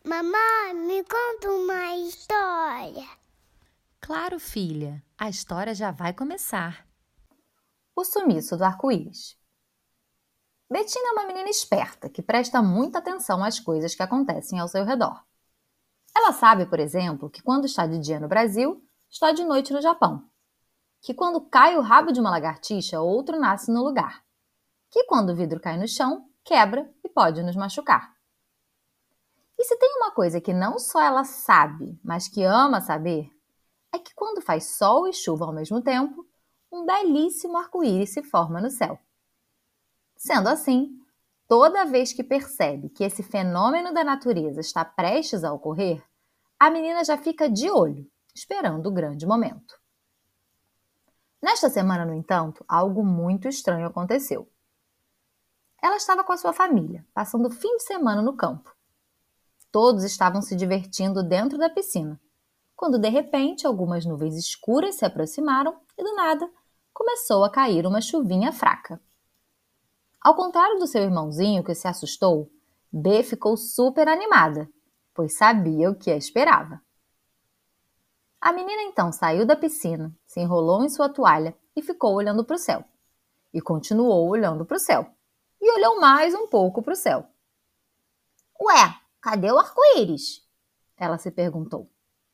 Mamãe, me conta uma história. Claro, filha, a história já vai começar. O sumiço do arco-íris. Betina é uma menina esperta que presta muita atenção às coisas que acontecem ao seu redor. Ela sabe, por exemplo, que quando está de dia no Brasil, está de noite no Japão. Que quando cai o rabo de uma lagartixa, outro nasce no lugar. Que quando o vidro cai no chão, quebra e pode nos machucar. E se tem uma coisa que não só ela sabe, mas que ama saber, é que quando faz sol e chuva ao mesmo tempo, um belíssimo arco-íris se forma no céu. Sendo assim, toda vez que percebe que esse fenômeno da natureza está prestes a ocorrer, a menina já fica de olho, esperando o grande momento. Nesta semana, no entanto, algo muito estranho aconteceu. Ela estava com a sua família, passando o fim de semana no campo. Todos estavam se divertindo dentro da piscina, quando de repente algumas nuvens escuras se aproximaram e do nada começou a cair uma chuvinha fraca. Ao contrário do seu irmãozinho que se assustou, B ficou super animada, pois sabia o que a esperava. A menina então saiu da piscina, se enrolou em sua toalha e ficou olhando para o céu. E continuou olhando para o céu. E olhou mais um pouco para o céu. Ué, cadê o arco-íris? Ela se perguntou.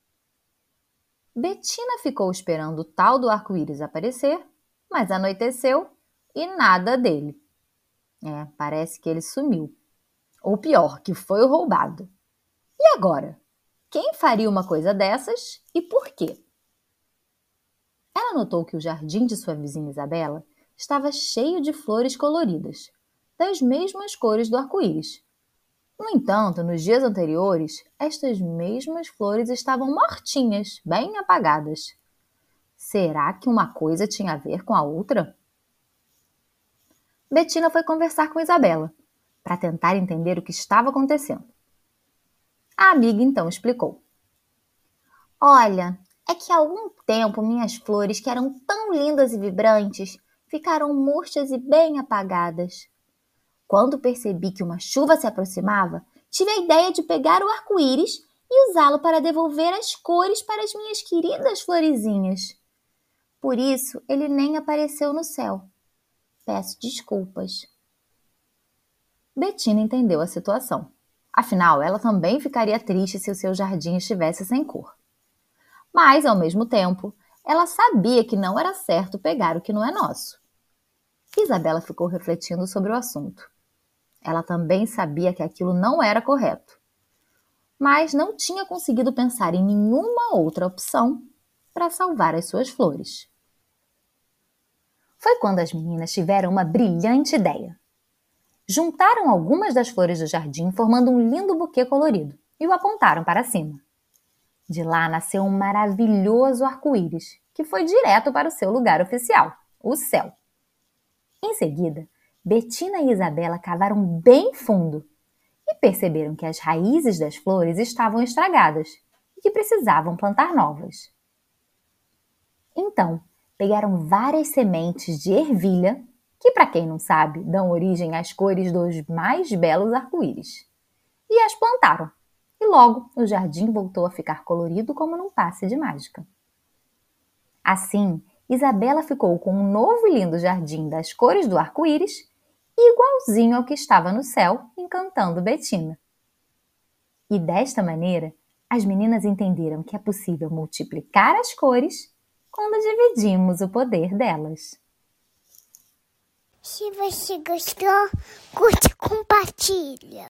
Betina ficou esperando o tal do arco-íris aparecer, mas anoiteceu e nada dele. Parece que ele sumiu. Ou pior, que foi roubado. E agora? Quem faria uma coisa dessas e por quê? Ela notou que o jardim de sua vizinha Isabela estava cheio de flores coloridas, das mesmas cores do arco-íris. No entanto, nos dias anteriores, estas mesmas flores estavam mortinhas, bem apagadas. Será que uma coisa tinha a ver com a outra? Betina foi conversar com Isabela, para tentar entender o que estava acontecendo. A amiga então explicou. Olha, é que há algum tempo minhas flores, que eram tão lindas e vibrantes, ficaram murchas e bem apagadas. Quando percebi que uma chuva se aproximava, tive a ideia de pegar o arco-íris e usá-lo para devolver as cores para as minhas queridas florezinhas. Por isso, ele nem apareceu no céu. Peço desculpas. Betina entendeu a situação. Afinal, ela também ficaria triste se o seu jardim estivesse sem cor. Mas, ao mesmo tempo, ela sabia que não era certo pegar o que não é nosso. Isabela ficou refletindo sobre o assunto. Ela também sabia que aquilo não era correto, mas não tinha conseguido pensar em nenhuma outra opção para salvar as suas flores. Foi quando as meninas tiveram uma brilhante ideia. Juntaram algumas das flores do jardim, formando um lindo buquê colorido, e o apontaram para cima. De lá nasceu um maravilhoso arco-íris, que foi direto para o seu lugar oficial, o céu. Em seguida, Betina e Isabela cavaram bem fundo e perceberam que as raízes das flores estavam estragadas e que precisavam plantar novas. Então, pegaram várias sementes de ervilha, que, para quem não sabe, dão origem às cores dos mais belos arco-íris, e as plantaram. E logo o jardim voltou a ficar colorido como num passe de mágica. Assim, Isabela ficou com um novo e lindo jardim das cores do arco-íris, igualzinho ao que estava no céu, encantando Betina. E desta maneira, as meninas entenderam que é possível multiplicar as cores quando dividimos o poder delas. Se você gostou, curte e compartilha.